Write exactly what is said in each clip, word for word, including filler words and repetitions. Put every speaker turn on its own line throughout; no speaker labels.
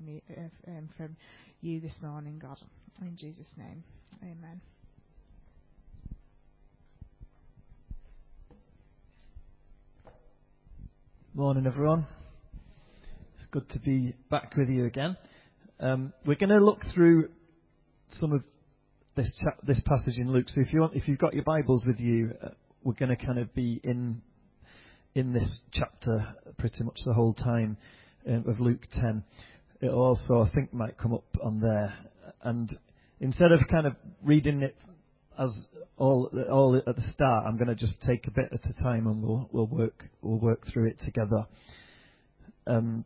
you, uh, um, from you this morning, God. In Jesus' name, amen.
Morning, everyone. It's good to be back with you again. Um, we're going to look through some of this cha- this passage in Luke. So if you want, if you've got your Bibles with you, uh, we're going to kind of be in in this chapter pretty much the whole time um, of Luke ten. It also, I think, might come up on there. And instead of kind of reading it as all all at the start, I'm going to just take a bit at a time, and we'll we'll work we'll work through it together. Um,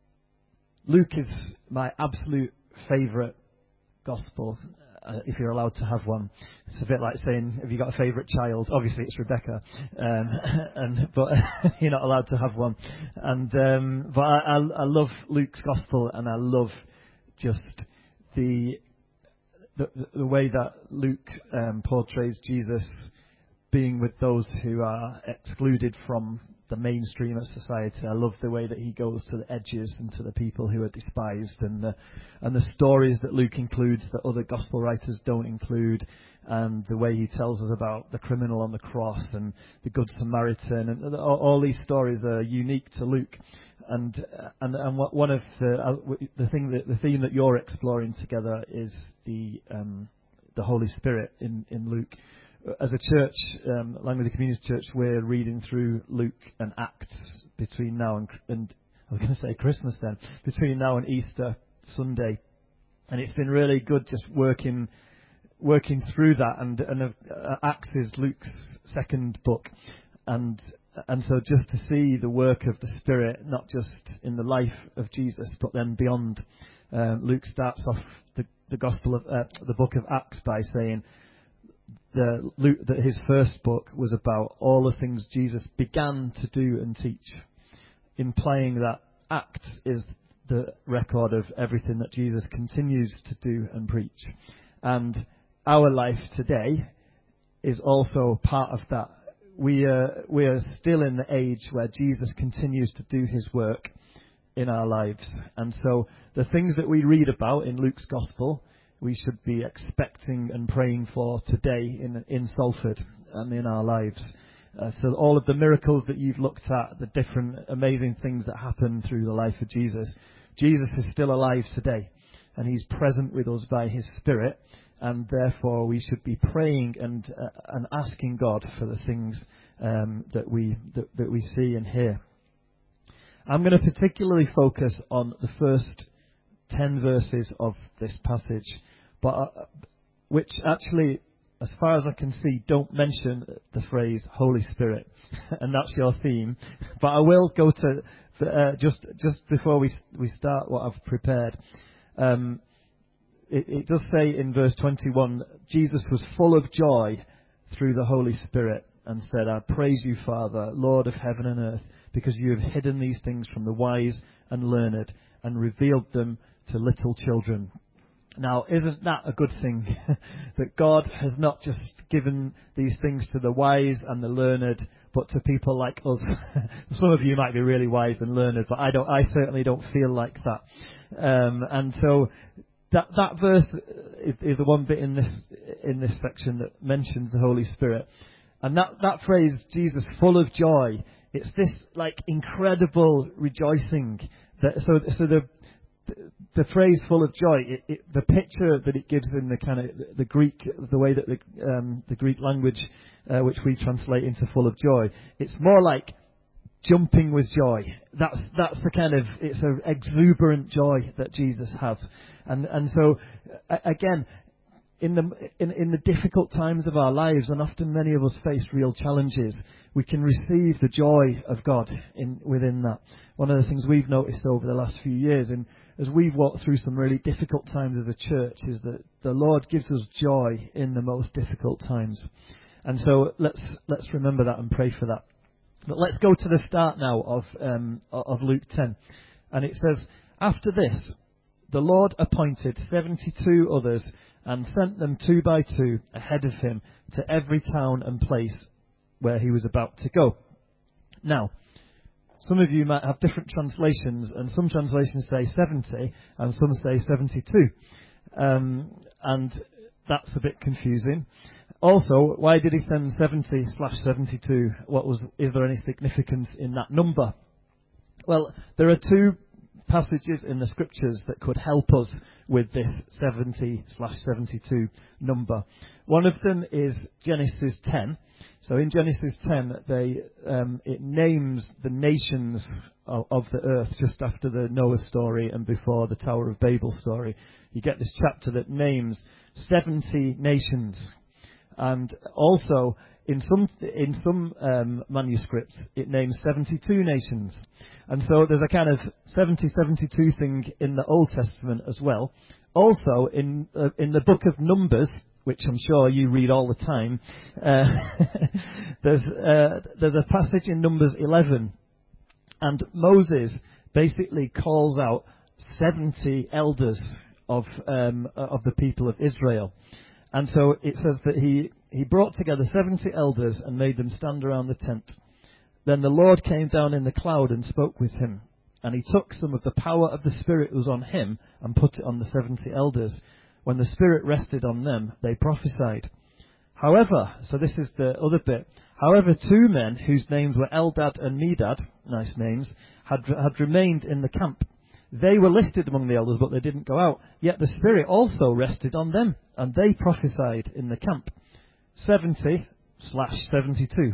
Luke is my absolute favourite gospel, uh, if you're allowed to have one. It's a bit like saying, have you got a favourite child? Obviously, it's Rebecca, um, and but you're not allowed to have one. And um, but I, I, I love Luke's gospel, and I love just the the, the way that Luke um, portrays Jesus being with those who are excluded from the mainstream of society. I love the way that he goes to the edges and to the people who are despised, and the and the stories that Luke includes that other gospel writers don't include, and the way he tells us about the criminal on the cross and the Good Samaritan, and all, all these stories are unique to Luke. And and and what, one of the uh, the thing that the theme that you're exploring together is the um, the Holy Spirit in in Luke. As a church, um, Langley Community Church, we're reading through Luke and Acts between now and, and I was going to say Christmas then, between now and Easter Sunday, and it's been really good just working working through that. And, and uh, Acts is Luke's second book, and and so just to see the work of the Spirit, not just in the life of Jesus, but then beyond. Um, Luke starts off the, the Gospel of uh, the book of Acts by saying, The, Luke, that his first book was about all the things Jesus began to do and teach, implying that Acts is the record of everything that Jesus continues to do and preach. And our life today is also part of that. We are, we are still in the age where Jesus continues to do his work in our lives. And so the things that we read about in Luke's Gospel, we should be expecting and praying for today in in Salford and in our lives. Uh, so all of the miracles that you've looked at, the different amazing things that happen through the life of Jesus, Jesus is still alive today, and he's present with us by his Spirit, and therefore we should be praying and uh, and asking God for the things um, that we that, that we see and hear. I'm going to particularly focus on the first ten verses of this passage, but uh, which actually, as far as I can see, don't mention the phrase Holy Spirit, and that's your theme. But I will go to the, uh, just just before we we start what I've prepared. Um, it, it does say in verse twenty-one, Jesus was full of joy through the Holy Spirit and said, "I praise you, Father, Lord of heaven and earth, because you have hidden these things from the wise and learned and revealed them to little children." Now, isn't that a good thing? That God has not just given these things to the wise and the learned, but to people like us. Some of you might be really wise and learned, but I don't. I certainly don't feel like that. Um, and so that that verse is, is the one bit in this in this section that mentions the Holy Spirit, and that that phrase, Jesus full of joy. It's this like incredible rejoicing. That so so the the phrase "full of joy," it, it, the picture that it gives in the kind of the Greek, the way that the um, the Greek language, uh, which we translate into "full of joy," it's more like jumping with joy. That's that's the kind of it's an exuberant joy that Jesus has, and and so uh, again. In the in, in the difficult times of our lives, and often many of us face real challenges, we can receive the joy of God in within that. One of the things we've noticed over the last few years, and as we've walked through some really difficult times as a church, is that the Lord gives us joy in the most difficult times. And so let's let's remember that and pray for that. But let's go to the start now of um, of Luke ten, and it says, "After this, the Lord appointed seventy-two others and sent them two by two ahead of him to every town and place where he was about to go." Now, some of you might have different translations, and some translations say seventy, and some say seventy-two. Um, and that's a bit confusing. Also, why did he send seventy slash seventy-two? What was, is there any significance in that number? Well, there are two passages in the scriptures that could help us with this seventy slash seventy-two number. One of them is Genesis ten. So in Genesis ten, they um, it names the nations of, of the earth just after the Noah story and before the Tower of Babel story. You get this chapter that names seventy nations. And also, in some in some um, manuscripts, it names seventy-two nations. And so there's a kind of seventy seventy-two thing in the Old Testament as well. Also, in uh, in the book of Numbers, which I'm sure you read all the time, uh, there's uh, there's a passage in Numbers eleven, and Moses basically calls out seventy elders of um, of the people of Israel. And so it says that he, he brought together seventy elders and made them stand around the tent. Then the Lord came down in the cloud and spoke with him. And he took some of the power of the Spirit that was on him and put it on the seventy elders. When the Spirit rested on them, they prophesied. However, so this is the other bit, however two men whose names were Eldad and Medad, nice names, had, had remained in the camp. They were listed among the elders, but they didn't go out. Yet the Spirit also rested on them, and they prophesied in the camp. seventy slash seventy-two.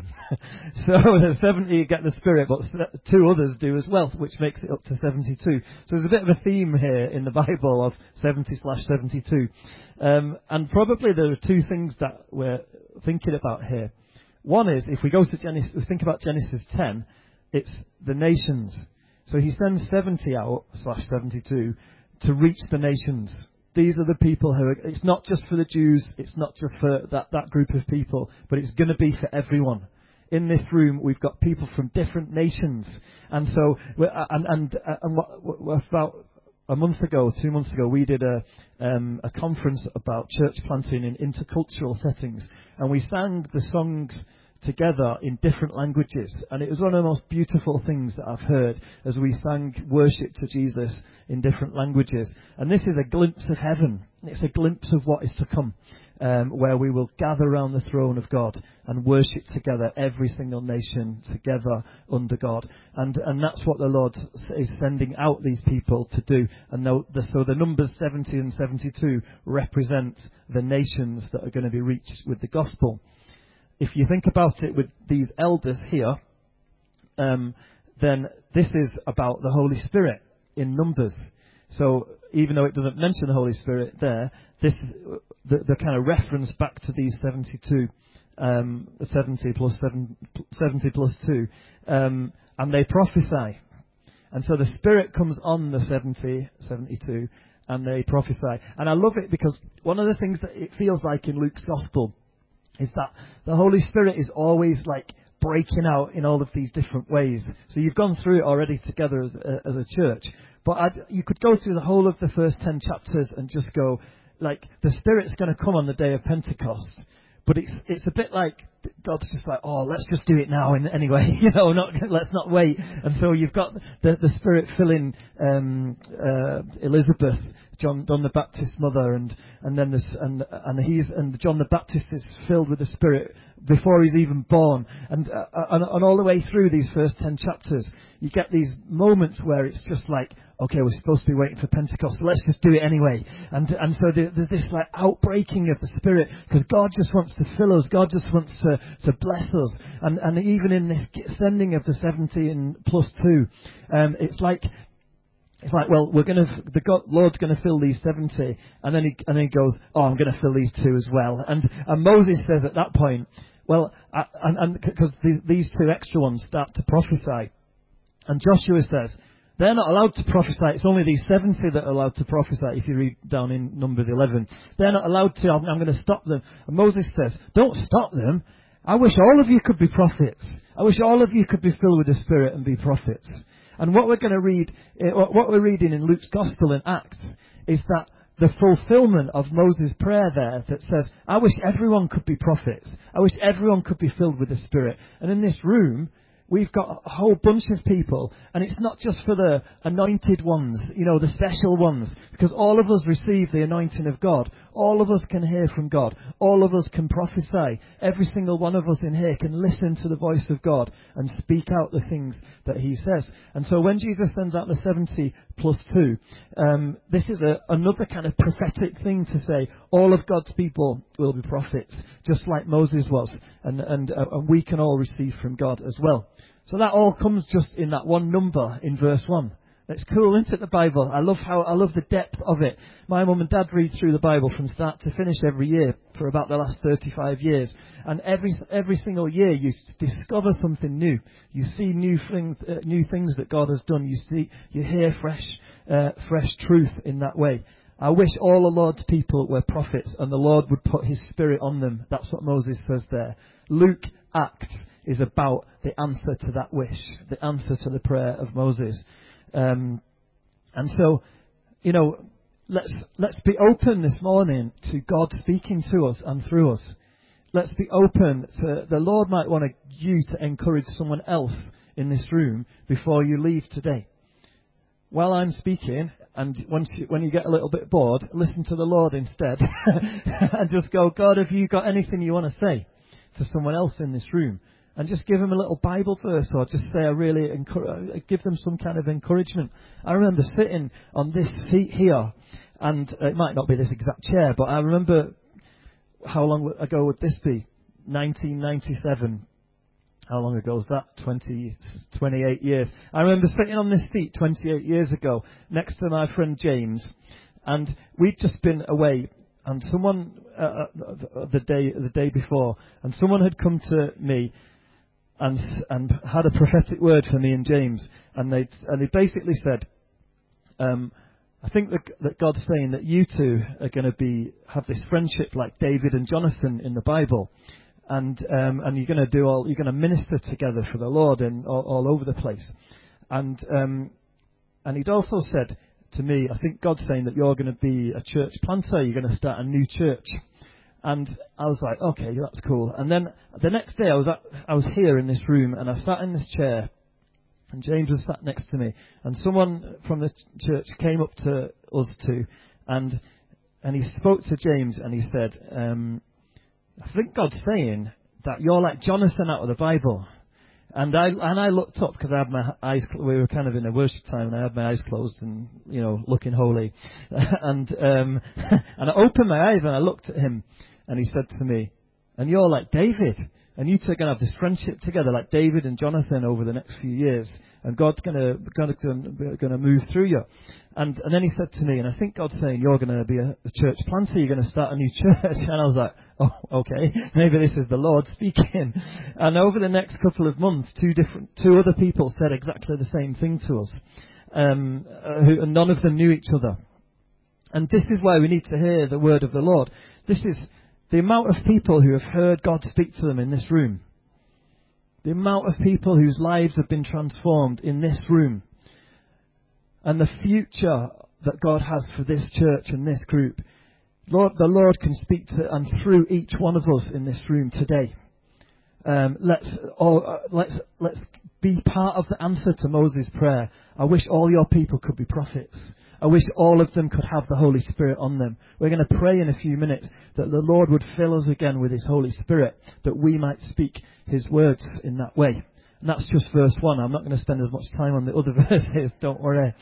So there's seventy you get the Spirit, but two others do as well, which makes it up to seventy-two. So there's a bit of a theme here in the Bible of seventy slash seventy-two. Um, and probably there are two things that we're thinking about here. One is, if we go to Genesis, we think about Genesis ten, it's the nations. So he sends seventy out, slash seventy-two, to reach the nations. These are the people who are, it's not just for the Jews, it's not just for that, that group of people, but it's going to be for everyone. In this room, we've got people from different nations. And so, and, and, and what, what, about a month ago, two months ago, we did a, um, a conference about church planting in intercultural settings. And we sang the songs together in different languages, and it was one of the most beautiful things that I've heard as we sang worship to Jesus in different languages. And this is a glimpse of heaven. It's a glimpse of what is to come, um, where we will gather around the throne of God and worship together, every single nation together under God. And and that's what the Lord is sending out these people to do. And the, the, so the numbers seventy and seventy-two represent the nations that are going to be reached with the gospel. If you think about it with these elders here, um, then this is about the Holy Spirit in Numbers. So even though it doesn't mention the Holy Spirit there, this the, the kind of reference back to these seventy-two, um, seventy plus seven, seventy plus two, um, and they prophesy. And so the Spirit comes on the seventy, seventy-two, and they prophesy. And I love it because one of the things that it feels like in Luke's Gospel is that the Holy Spirit is always like breaking out in all of these different ways. So you've gone through it already together as a, as a church. But I'd, you could go through the whole of the first ten chapters and just go, like, the Spirit's going to come on the day of Pentecost. But it's it's a bit like God's just like, oh, let's just do it now in, anyway, you know, not let's not wait. And so you've got the, the Spirit filling um, uh, Elizabeth, John, John the Baptist's mother, and and then this and and he's and John the Baptist is filled with the Spirit before he's even born, and uh, and, and all the way through these first ten chapters, you get these moments where it's just like, okay, we're supposed to be waiting for Pentecost, so let's just do it anyway. And and so there's this like outbreaking of the Spirit, because God just wants to fill us, God just wants to, to bless us. And and even in this sending of the seventy and plus two, um, it's like it's like, well, we're gonna the God, Lord's gonna fill these seventy, and then he and then he goes, oh, I'm gonna fill these two as well. And and Moses says at that point, well, I, and and because the, these two extra ones start to prophesy, and Joshua says, they're not allowed to prophesy. It's only these seventy that are allowed to prophesy. If you read down in Numbers eleven, they're not allowed to. I'm, I'm going to stop them. And Moses says, don't stop them. I wish all of you could be prophets. I wish all of you could be filled with the Spirit and be prophets. And what we're going to read, what we're reading in Luke's Gospel in Acts, is that the fulfillment of Moses' prayer there that says, I wish everyone could be prophets. I wish everyone could be filled with the Spirit. And in this room, we've got a whole bunch of people, and it's not just for the anointed ones, you know, the special ones, because all of us receive the anointing of God. All of us can hear from God. All of us can prophesy. Every single one of us in here can listen to the voice of God and speak out the things that he says. And so when Jesus sends out the seventy plus two, um, this is a, another kind of prophetic thing to say, all of God's people will be prophets, just like Moses was, and, and, uh, and we can all receive from God as well. So that all comes just in that one number in verse one. It's cool, isn't it, the Bible? I love how, I love the depth of it. My mum and dad read through the Bible from start to finish every year for about the last thirty-five years. And every every single year you discover something new. You see new things, uh, new things that God has done. You see, you hear fresh, uh, fresh truth in that way. I wish all the Lord's people were prophets and the Lord would put his spirit on them. That's what Moses says there. Luke Acts is about the answer to that wish, the answer to the prayer of Moses. Um, and so, you know, let's let's be open this morning to God speaking to us and through us. Let's be open to the Lord might want you to encourage someone else in this room before you leave today. While I'm speaking, and once you, when you get a little bit bored, listen to the Lord instead, and just go, God, have you got anything you want to say to someone else in this room? And just give them a little Bible verse, or just say, I really encourage, give them some kind of encouragement. I remember sitting on this seat here, and it might not be this exact chair, but I remember, how long ago would this be? nineteen ninety-seven. How long ago was that? twenty, twenty-eight years. I remember sitting on this seat twenty-eight years ago, next to my friend James, and we'd just been away. And someone uh, the day the day before, and someone had come to me. And and had a prophetic word for me and James, and they and they basically said, um, I think that, that God's saying that you two are going to be have this friendship like David and Jonathan in the Bible, and um, and you're going to do all you're going to minister together for the Lord and all, all over the place, and um, and he'd also said to me, I think God's saying that you're going to be a church planter, you're going to start a new church. And I was like, okay, that's cool. And then the next day I was at, I was here in this room, and I sat in this chair, and James was sat next to me, and someone from the church came up to us two, and and he spoke to James, and he said, um, I think God's saying that you're like Jonathan out of the Bible. And I and I looked up because I had my eyes. We were kind of in a worship time, and I had my eyes closed and, you know, looking holy. and um, and I opened my eyes and I looked at him, and he said to me, "And you're like David, and you two are going to have this friendship together, like David and Jonathan, over the next few years, and God's going to going to going to move through you." And and then he said to me, and I think God's saying you're going to be a, a church planter, you're going to start a new church. And I was like, oh, okay, maybe this is the Lord speaking. And over the next couple of months, two different, two other people said exactly the same thing to us, um, uh, who, and none of them knew each other. And this is why we need to hear the word of the Lord. This is the amount of people who have heard God speak to them in this room. The amount of people whose lives have been transformed in this room. And the future that God has for this church and this group. Lord, the Lord can speak to and through each one of us in this room today. Um, let's all, uh, let's let's be part of the answer to Moses' prayer. I wish all your people could be prophets. I wish all of them could have the Holy Spirit on them. We're going to pray in a few minutes that the Lord would fill us again with His Holy Spirit, that we might speak His words in that way. And that's just verse one. I'm not going to spend as much time on the other verses, don't worry.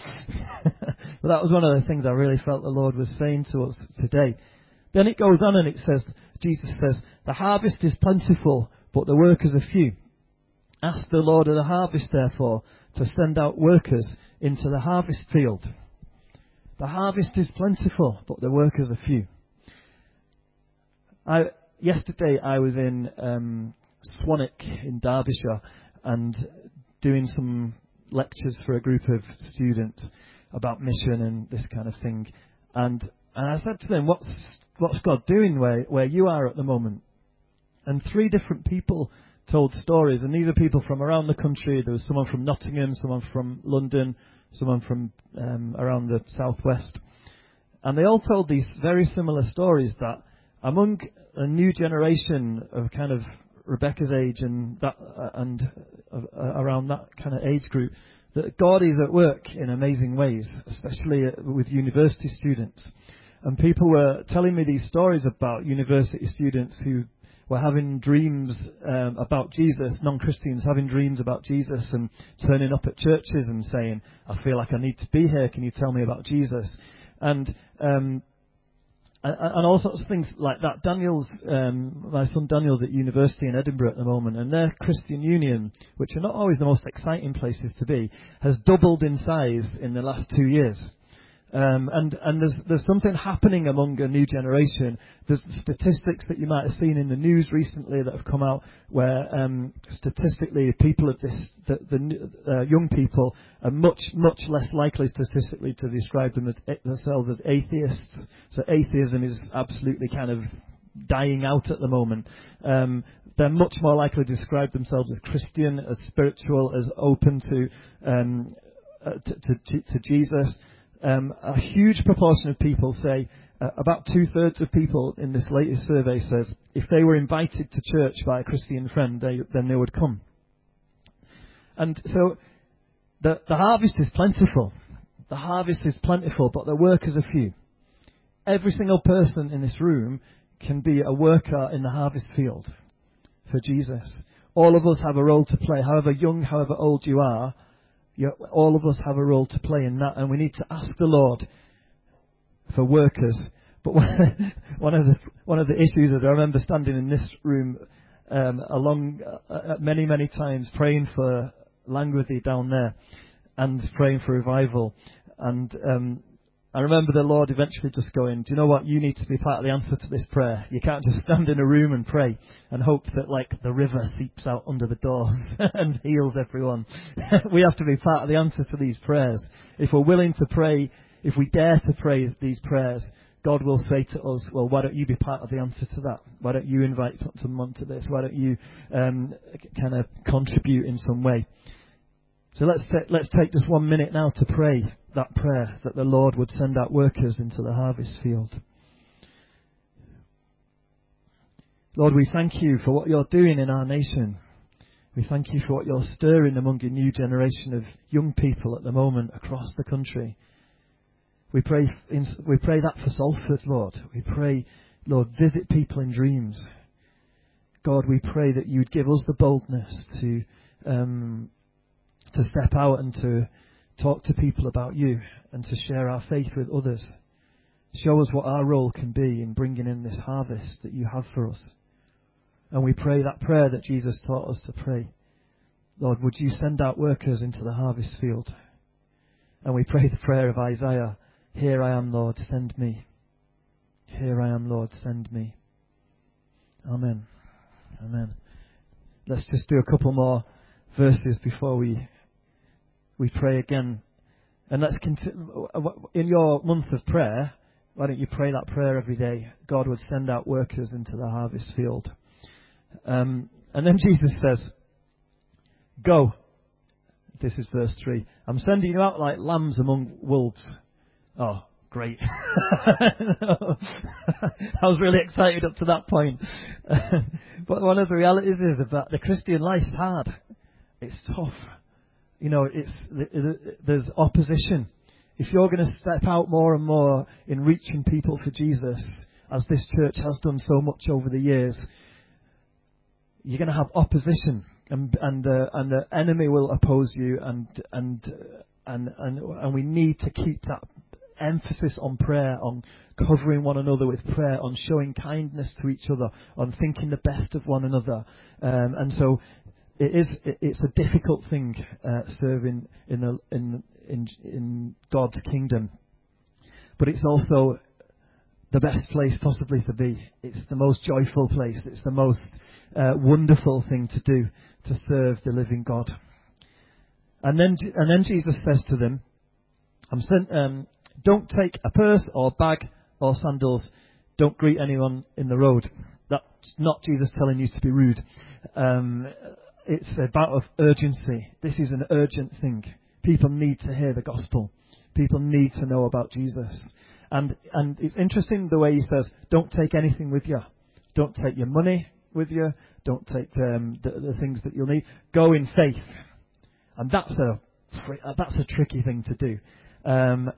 But that was one of the things I really felt the Lord was saying to us today. Then it goes on and it says, Jesus says, the harvest is plentiful, but the workers are few. Ask the Lord of the harvest, therefore, to send out workers into the harvest field. The harvest is plentiful, but the workers are few. I, yesterday I was in um, Swanwick in Derbyshire and doing some lectures for a group of students about mission and this kind of thing. And and I said to them, what's what's God doing where, where you are at the moment? And three different people told stories, and these are people from around the country. There was someone from Nottingham, someone from London, someone from um, around the southwest. And they all told these very similar stories that among a new generation of kind of Rebecca's age and that uh, and uh, uh, around that kind of age group, that God is at work in amazing ways, especially uh, with university students. And people were telling me these stories about university students who were having dreams um, about Jesus, non-Christians having dreams about Jesus and turning up at churches and saying, I feel like I need to be here, can you tell me about Jesus? And um, and, and all sorts of things like that. Daniel's, um, my son Daniel's at university in Edinburgh at the moment, and their Christian Union, which are not always the most exciting places to be, has doubled in size in the last two years. Um, and and there's there's something happening among a new generation. There's statistics that you might have seen in the news recently that have come out where um, statistically people of this the, the uh, young people are much much less likely statistically to describe them as themselves as atheists. So atheism is absolutely kind of dying out at the moment. Um, they're much more likely to describe themselves as Christian, as spiritual, as open to um, uh, to, to, to Jesus. Um, a huge proportion of people say, uh, about two-thirds of people in this latest survey says, if they were invited to church by a Christian friend, they, then they would come. And so the, the harvest is plentiful. The harvest is plentiful, but the workers are few. Every single person in this room can be a worker in the harvest field for Jesus. All of us have a role to play, however young, however old you are. You, all of us have a role to play in that, and we need to ask the Lord for workers. But one, one of the one of the issues is I remember standing in this room um, along uh, many many times praying for Langworthy down there and praying for revival, and um, I remember the Lord eventually just going, do you know what, you need to be part of the answer to this prayer. You can't just stand in a room and pray and hope that like the river seeps out under the doors and heals everyone. We have to be part of the answer to these prayers. If we're willing to pray, if we dare to pray these prayers, God will say to us, well, why don't you be part of the answer to that? Why don't you invite someone to this? Why don't you um, kind of contribute in some way? So let's ta- let's take just one minute now to pray that prayer that the Lord would send out workers into the harvest field. Lord, we thank you for what you're doing in our nation. We thank you for what you're stirring among a new generation of young people at the moment across the country. We pray in, we pray that for Salford, Lord. We pray, Lord, visit people in dreams. God, we pray that you'd give us the boldness to um, to step out and to talk to people about you and to share our faith with others. Show us what our role can be in bringing in this harvest that you have for us. And we pray that prayer that Jesus taught us to pray. Lord, would you send out workers into the harvest field? And we pray the prayer of Isaiah, here I am, Lord, send me. Here I am, Lord, send me. Amen. Amen. Let's just do a couple more verses before we we pray again. And let's continue. In your month of prayer, why don't you pray that prayer every day? God would send out workers into the harvest field. Um, and then Jesus says, go. This is verse three. I'm sending you out like lambs among wolves. Oh, great. I was really excited up to that point. But one of the realities is that the Christian life's hard. It's tough. You know, it's there's opposition. If you're going to step out more and more in reaching people for Jesus, as this church has done so much over the years, you're going to have opposition, and and uh, and the enemy will oppose you, and and and and and we need to keep that emphasis on prayer, on covering one another with prayer, on showing kindness to each other, on thinking the best of one another, um, and so. It is. It's a difficult thing uh, serving in, the, in in in God's kingdom, but it's also the best place possibly to be. It's the most joyful place. It's the most uh, wonderful thing to do, to serve the living God. And then and then Jesus says to them, "I'm sent. Um, don't take a purse or bag or sandals. Don't greet anyone in the road." That's not Jesus telling you to be rude. Um, It's about of urgency. This is an urgent thing. People need to hear the gospel. People need to know about Jesus. And and it's interesting the way he says, don't take anything with you. Don't take your money with you. Don't take um, the, the things that you'll need. Go in faith. And that's a that's a tricky thing to do. Um,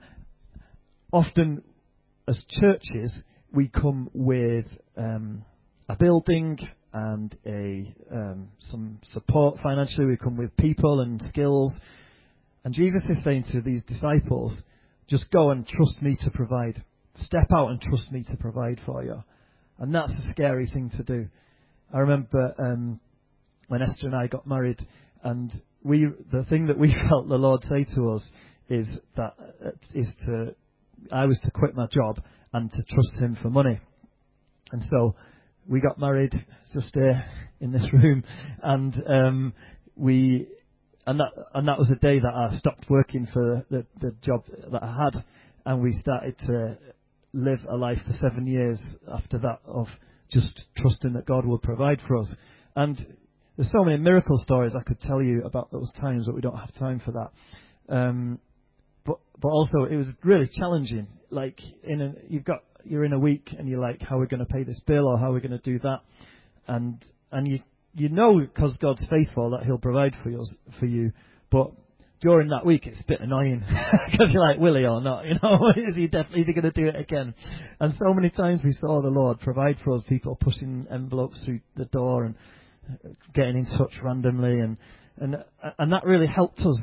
often, as churches, we come with um, a building and a um, some support financially. We come with people and skills. And Jesus is saying to these disciples, just go and trust me to provide. Step out and trust me to provide for you. And that's a scary thing to do. I remember um, when Esther and I got married, and we the thing that we felt the Lord say to us is that uh, is to I was to quit my job and to trust Him for money. And so we got married just uh, in this room, and um, we and that and that was the day that I stopped working for the, the job that I had, and we started to live a life for seven years after that of just trusting that God would provide for us. And there's so many miracle stories I could tell you about those times, but we don't have time for that. Um, but but also it was really challenging. Like in a, you've got you're in a week and you're like, how are we going to pay this bill or how are we going to do that? And and you you know because God's faithful that He'll provide for you for you. But during that week it's a bit annoying because you're like, will He or not? You know, is He definitely going to do it again? And so many times we saw the Lord provide for us, people pushing envelopes through the door and getting in touch randomly, and and and that really helped us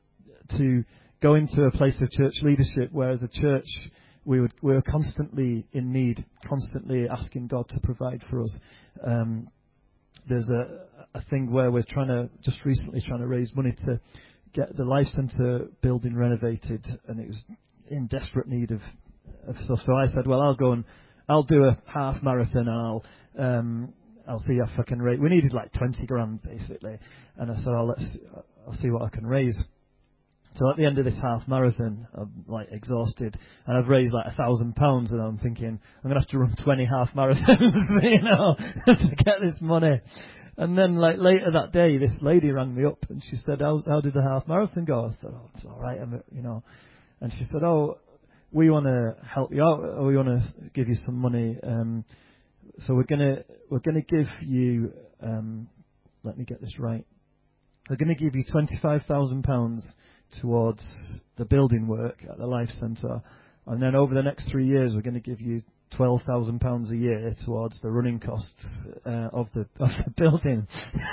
to go into a place of church leadership where as a church we would we were constantly in need, constantly asking God to provide for us. Um, there's a a thing where we're trying to just recently trying to raise money to get the Life Centre building renovated, and it was in desperate need of of stuff. So I said, well, I'll go and I'll do a half marathon, and I'll um, I'll see if I can raise. We needed like twenty grand basically, and I said, oh, let's I'll see what I can raise. So at the end of this half marathon, I'm like exhausted, and I've raised like a thousand pounds, and I'm thinking I'm gonna have to run twenty half marathons, you know, to get this money. And then like later that day, this lady rang me up, and she said, "How, how did the half marathon go?" I said, "Oh, it's all right, I'm, you know." And she said, "Oh, we want to help you out. Or we want to give you some money. Um, so we're gonna we're gonna give you. Um, let me get this right. We're gonna give you twenty-five thousand pounds towards the building work at the Life Centre, and then over the next three years we're going to give you twelve thousand pounds a year towards the running costs uh, of the of the building."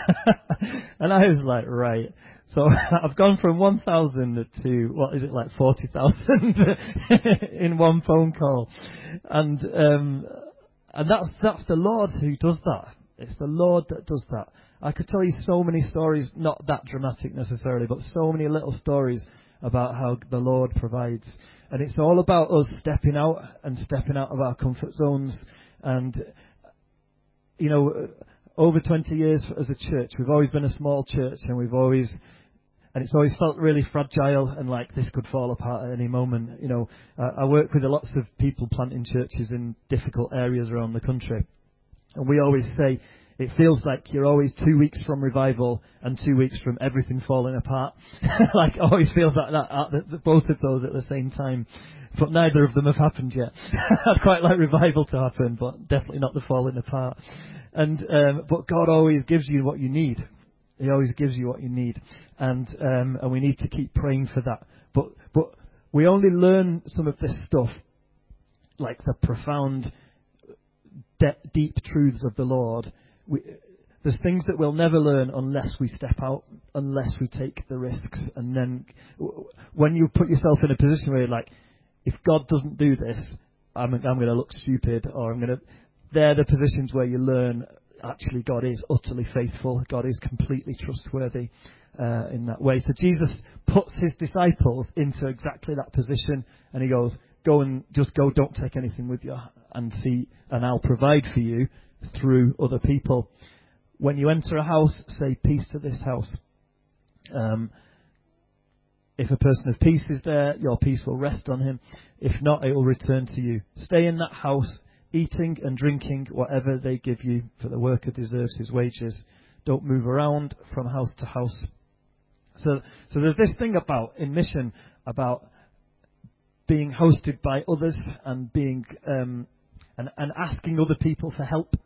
And I was like, right. So I've gone from one thousand to, what is it, like forty thousand in one phone call. And um, and that's that's the Lord who does that. It's the Lord that does that. I could tell you so many stories, not that dramatic necessarily, but so many little stories about how the Lord provides. And it's all about us stepping out and stepping out of our comfort zones. And, you know, over twenty years as a church, we've always been a small church, and we've always, and it's always felt really fragile and like this could fall apart at any moment. You know, I, I work with lots of people planting churches in difficult areas around the country. And we always say, it feels like you're always two weeks from revival and two weeks from everything falling apart. Like, it always feels like that, uh, the, the, both of those at the same time. But neither of them have happened yet. I'd quite like revival to happen, but definitely not the falling apart. And um, but God always gives you what you need. He always gives you what you need. And um, and we need to keep praying for that. But but we only learn some of this stuff, like the profound, de- deep truths of the Lord. We, there's things that we'll never learn unless we step out, unless we take the risks. And then w- when you put yourself in a position where you're like, if God doesn't do this, I'm, I'm going to look stupid, or I'm going to... They're the positions where you learn, actually, God is utterly faithful. God is completely trustworthy uh, in that way. So Jesus puts his disciples into exactly that position, and he goes, go and just go, don't take anything with you, and see, and I'll provide for you through other people. When you enter a house, say, peace to this house. Um, if a person of peace is there, your peace will rest on him. If not, it will return to you. Stay in that house, eating and drinking whatever they give you, for the worker deserves his wages. Don't move around from house to house. So, so there's this thing about, in mission, about being hosted by others and being um, and, and asking other people for help.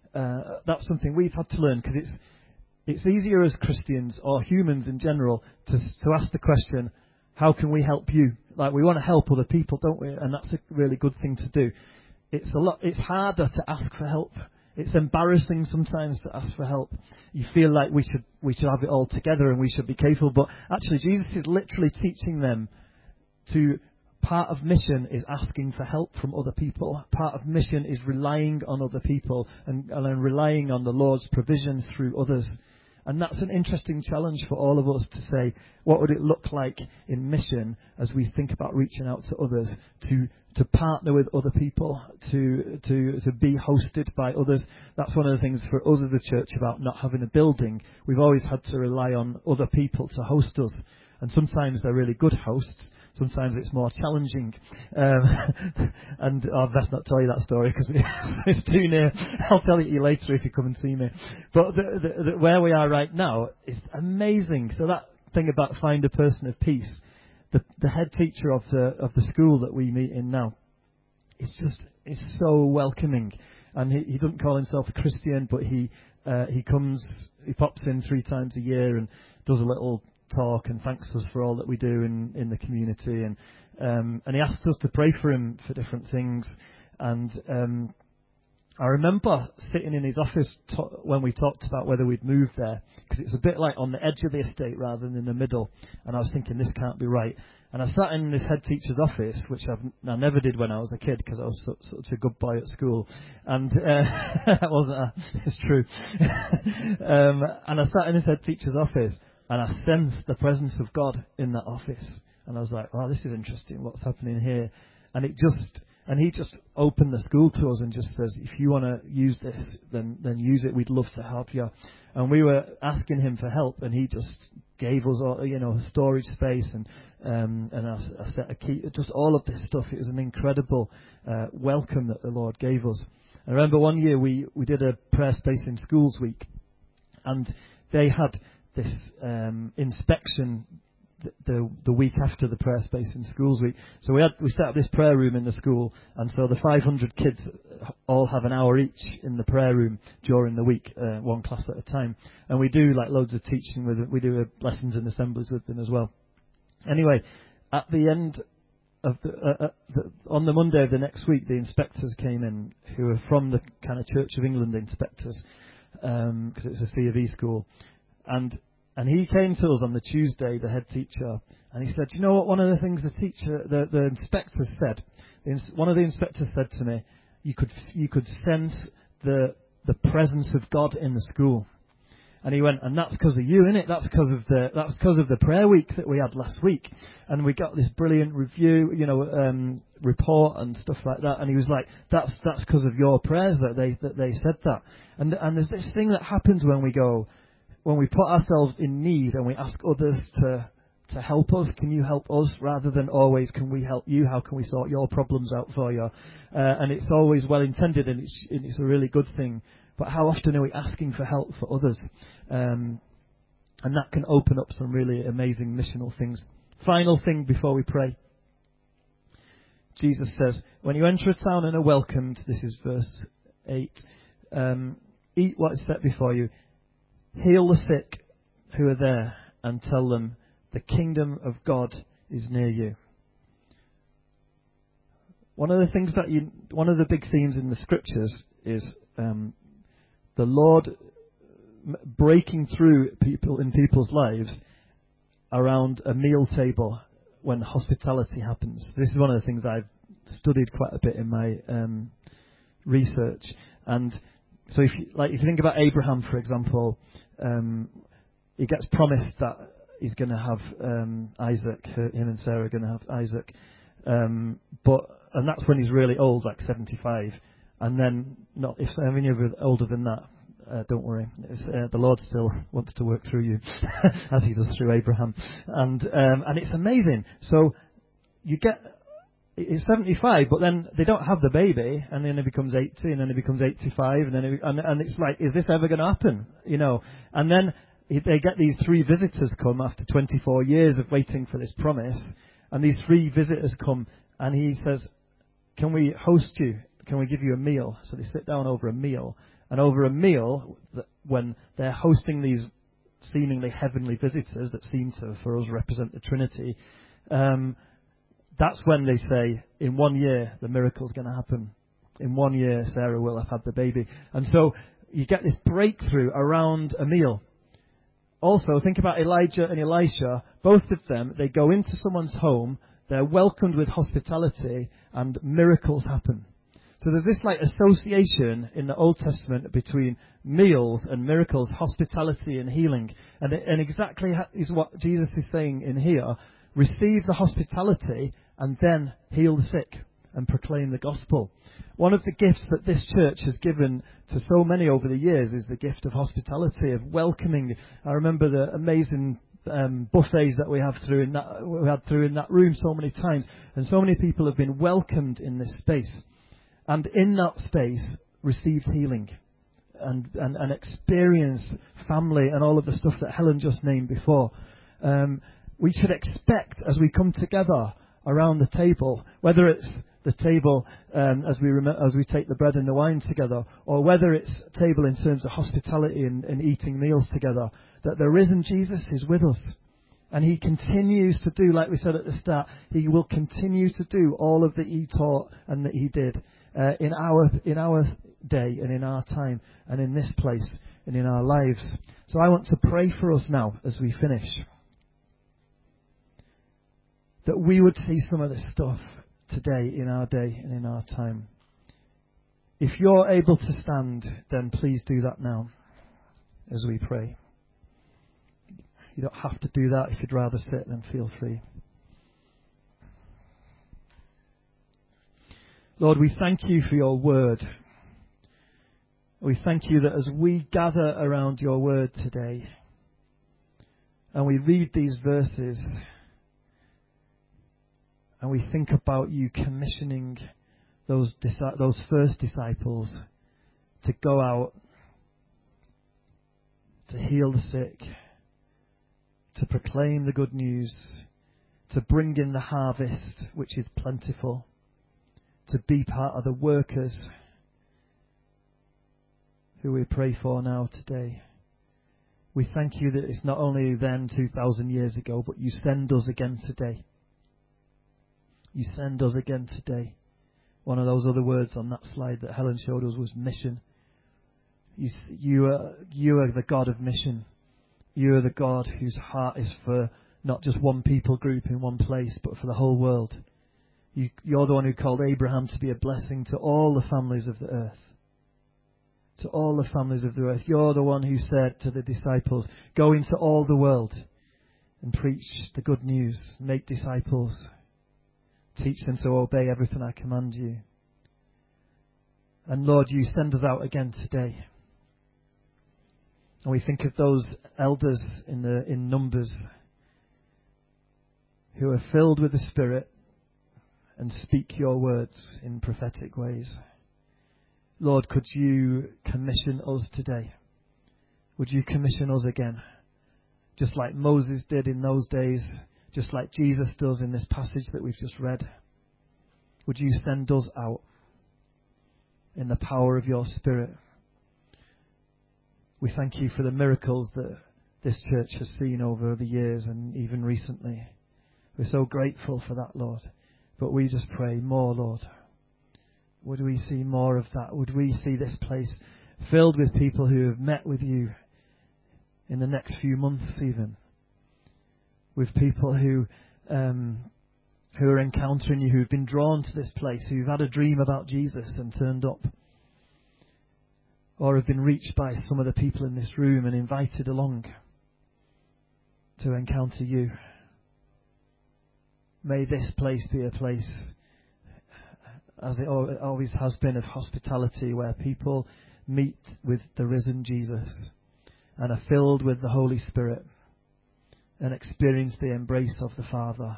Uh, that's something we've had to learn, because it's it's easier as Christians or humans in general to to ask the question, how can we help you? Like, we want to help other people, don't we? And that's a really good thing to do. It's a lot. It's harder to ask for help. It's embarrassing sometimes to ask for help. You feel like we should we should have it all together and we should be capable. But actually, Jesus is literally teaching them to. Part of mission is asking for help from other people. Part of mission is relying on other people and, and then relying on the Lord's provision through others. And that's an interesting challenge for all of us to say, what would it look like in mission as we think about reaching out to others, to to partner with other people, to to to be hosted by others. That's one of the things for us as a church about not having a building. We've always had to rely on other people to host us. And sometimes they're really good hosts. Sometimes it's more challenging. Um, and I'll best not tell you that story because it's too near. I'll tell it to you later if you come and see me. But the, the, the, where we are right now is amazing. So that thing about find a person of peace, the, the head teacher of the of the school that we meet in now, it's just it's so welcoming. And he, he doesn't call himself a Christian, but he uh, he comes, he pops in three times a year and does a little talk and thanks us for all that we do in, in the community, and um, and he asked us to pray for him for different things. And um, I remember sitting in his office to- when we talked about whether we'd move there, because it's a bit like on the edge of the estate rather than in the middle, and I was thinking this can't be right. And I sat in this head teacher's office, which I've, I never did when I was a kid because I was so, such a good boy at school. And uh, that wasn't a, it's true. um, and I sat in this head teacher's office, and I sensed the presence of God in that office. And I was like, oh, this is interesting, what's happening here? And it just, and he just opened the school to us and just says, if you want to use this, then, then use it, we'd love to help you. And we were asking him for help, and he just gave us, all, you know, storage space and um, and a, a set of key, just all of this stuff. It was an incredible uh, welcome that the Lord gave us. I remember one year we, we did a prayer space in schools week, and they had this um, inspection the, the the week after the prayer space in schools week. So we had we set up this prayer room in the school, and so the five hundred kids all have an hour each in the prayer room during the week, uh, one class at a time. And we do like loads of teaching with it. We do uh, lessons and assemblies with them as well. Anyway, at the end of the, uh, uh, the on the Monday of the next week, the inspectors came in, who are from the kind of Church of England inspectors, because um, it's a C of E school. And and he came to us on the Tuesday, the head teacher, and he said, you know what, one of the things the teacher, the, the inspector said, the ins- one of the inspectors said to me, you could you could sense the the presence of God in the school. And he went, and that's because of you, innit? That's because of the that's because of the prayer week that we had last week. And we got this brilliant review, you know, um, report and stuff like that. And he was like, that's that's because of your prayers that they that they said that. And and there's this thing that happens when we go, when we put ourselves in need and we ask others to to help us, can you help us, rather than always, can we help you, how can we sort your problems out for you? Uh, and it's always well intended, and it's, and it's a really good thing. But how often are we asking for help for others? Um, and that can open up some really amazing missional things. Final thing before we pray. Jesus says, when you enter a town and are welcomed, this is verse eight, um, eat what is set before you, heal the sick who are there, and tell them the kingdom of God is near you. One of the things that you, one of the big themes in the scriptures is um, the Lord breaking through people in people's lives around a meal table when hospitality happens. This is one of the things I've studied quite a bit in my um, research. And so, if you, like, if you think about Abraham, for example, um, he gets promised that he's going to have um, Isaac. Him and Sarah are going to have Isaac, um, but and that's when he's really old, like seventy-five. And then, not if any of you are older than that, uh, don't worry. It's, uh, the Lord still wants to work through you, as He does through Abraham. And um, and it's amazing. So you get, it's seventy-five, but then they don't have the baby, and then it becomes eighty, and then it becomes eighty-five, and then it, and, and it's like, is this ever going to happen? You know, and then they get these three visitors come after twenty-four years of waiting for this promise, and these three visitors come, and he says, can we host you? Can we give you a meal? So they sit down over a meal, And over a meal, when they're hosting these seemingly heavenly visitors that seem to, for us, represent the Trinity, um, that's when they say, in one year, the miracle's going to happen. In one year, Sarah will have had the baby. And so you get this breakthrough around a meal. Also, think about Elijah and Elisha. Both of them, they go into someone's home, they're welcomed with hospitality, and miracles happen. So there's this like association in the Old Testament between meals and miracles, hospitality and healing. And, and exactly is what Jesus is saying in here. Receive the hospitality and then heal the sick and proclaim the gospel. One of the gifts that this church has given to so many over the years is the gift of hospitality, of welcoming. I remember the amazing um, buffets that we have through in that we had through in that room so many times, and so many people have been welcomed in this space, and in that space received healing and and, and experienced family and all of the stuff that Helen just named before. Um, we should expect as we come together around the table, whether it's the table um, as we rem- as we take the bread and the wine together, or whether it's a table in terms of hospitality and, and eating meals together, that the risen Jesus is with us. And he continues to do, like we said at the start, he will continue to do all of that he taught and that he did uh, in our in our day and in our time and in this place and in our lives. So I want to pray for us now as we finish, that we would see some of this stuff today, in our day and in our time. If you're able to stand, then please do that now as we pray. You don't have to do that. If you'd rather sit, then feel free. Lord, we thank you for your word. We thank you that as we gather around your word today and we read these verses, and we think about you commissioning those disi- those first disciples to go out, to heal the sick, to proclaim the good news, to bring in the harvest, which is plentiful, to be part of the workers who we pray for now today. We thank you that it's not only then two thousand years ago, but you send us again today. You send us again today. One of those other words on that slide that Helen showed us was mission. You, you, are, you are the God of mission. You are the God whose heart is for not just one people group in one place, but for the whole world. You, you're the one who called Abraham to be a blessing to all the families of the earth. To all the families of the earth. You're the one who said to the disciples, go into all the world and preach the good news. Make disciples. Teach them to obey everything I command you. And Lord, you send us out again today. And we think of those elders in the in Numbers who are filled with the Spirit and speak your words in prophetic ways. Lord, could you commission us today? Would you commission us again? Just like Moses did in those days, just like Jesus does in this passage that we've just read. Would you send us out in the power of your Spirit? We thank you for the miracles that this church has seen over the years and even recently. We're so grateful for that, Lord. But we just pray more, Lord. Would we see more of that? Would we see this place filled with people who have met with you in the next few months even? With people who um, who are encountering you, who've been drawn to this place, who've had a dream about Jesus and turned up, or have been reached by some of the people in this room and invited along to encounter you. May this place be a place, as it always has been, of hospitality, where people meet with the risen Jesus and are filled with the Holy Spirit and experience the embrace of the Father.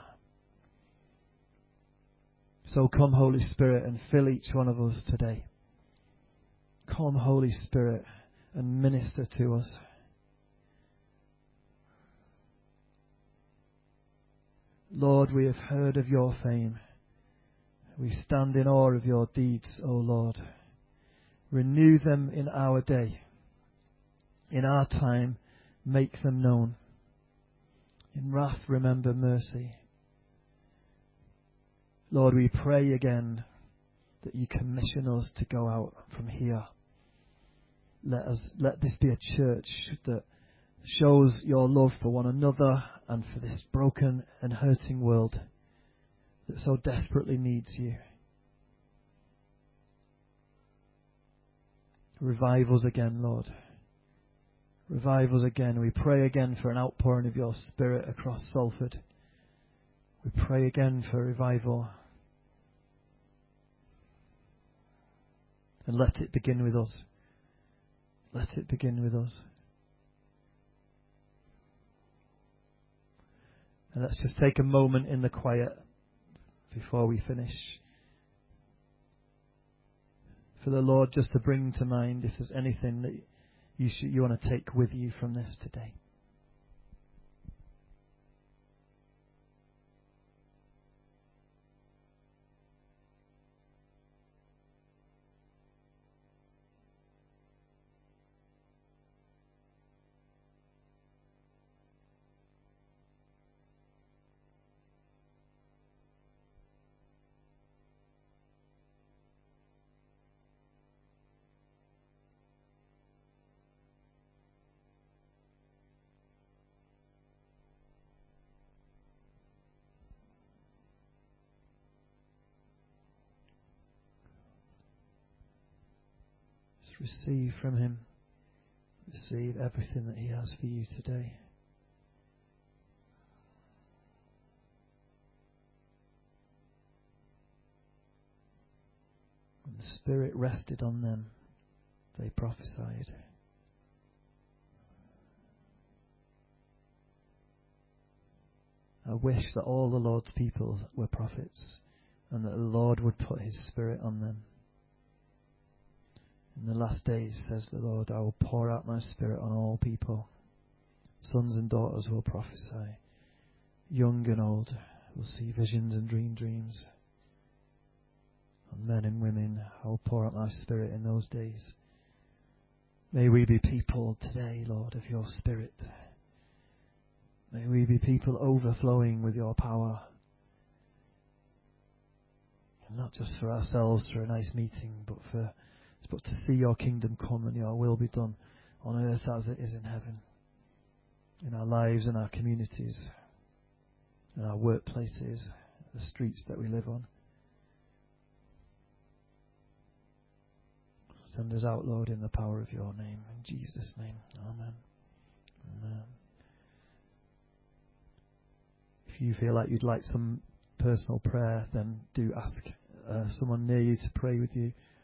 So come, Holy Spirit, and fill each one of us today. Come, Holy Spirit, and minister to us. Lord, we have heard of your fame. We stand in awe of your deeds, O Lord. Renew them in our day. In our time, make them known. In wrath, remember mercy. Lord, we pray again that you commission us to go out from here. Let us, let this be a church that shows your love for one another and for this broken and hurting world that so desperately needs you. Revive us again, Lord. Revive us again. We pray again for an outpouring of your Spirit across Salford. We pray again for revival. And let it begin with us. Let it begin with us. And let's just take a moment in the quiet before we finish. For the Lord just to bring to mind if there's anything that you should, you want to take with you from this today. Receive from him. Receive everything that he has for you today. When the Spirit rested on them, they prophesied. I wish that all the Lord's people were prophets and that the Lord would put his Spirit on them. In the last days, says the Lord, I will pour out my Spirit on all people. Sons and daughters will prophesy. Young and old will see visions and dream dreams. On men and women, I will pour out my Spirit in those days. May we be people today, Lord, of your Spirit. May we be people overflowing with your power. And not just for ourselves, for a nice meeting, but for but to see your kingdom come and your will be done on earth as it is in heaven. In our lives and our communities, in our workplaces, the streets that we live on. Send us out, Lord, in the power of your name. In Jesus' name. Amen. Amen. If you feel like you'd like some personal prayer, then do ask uh, someone near you to pray with you.